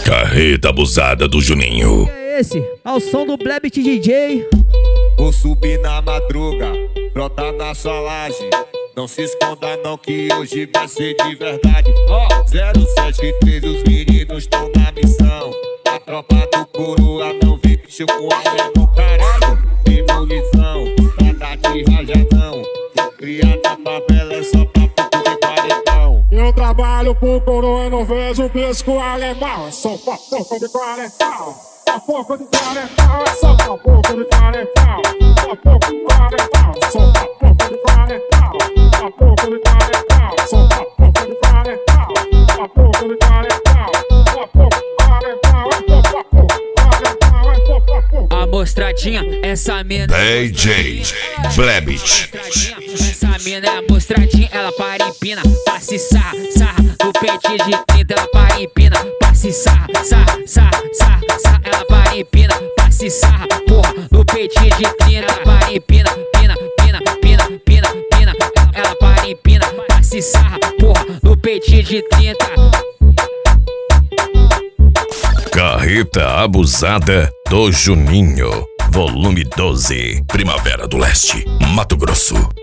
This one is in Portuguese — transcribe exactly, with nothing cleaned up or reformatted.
Carreta abusada do Juninho. É esse, ao som do Blebit D J. Vou subir na madruga, brota na sua laje. Não se esconda não que hoje vai ser de verdade. Ó, oh, zero sete três, os meninos estão na missão. A tropa do coroa não vem bicho com alemão. Caralho, tem munição, nada de rajadão. Cria na favela é só pra pouco de quarentão. Eu trabalho pro coroa e não vejo bisco alemão. É só pra pouco de quarentão. Pra pouco de quarentão, é só pra pouco de quarentão. Pra pouco de quarentão, só pra pouco de quarentão. Pra pouco de quarentão, só pra pouco de quarentão. Pra pouco de quarentão, pra pouco de quarentão. É só pra pouco de quarentão, é só pra pouco. A mostradinha, essa mina D J Blebit. Essa mina é mostradinha, ela para e empina. Passe sarra, sarra, no pente de trinta ela para e empina. Passe sarra, sarra, sarra, sarra, sarra, ela para e empina. Passe sarra, porra, no pente de trinta ela para e empina. Pina, pina, pina, pina, pina, ela para e empina. Passe sarra, porra, no pente de trinta. Carreta abusada do Juninho. Volume doze. Primavera do Leste, Mato Grosso.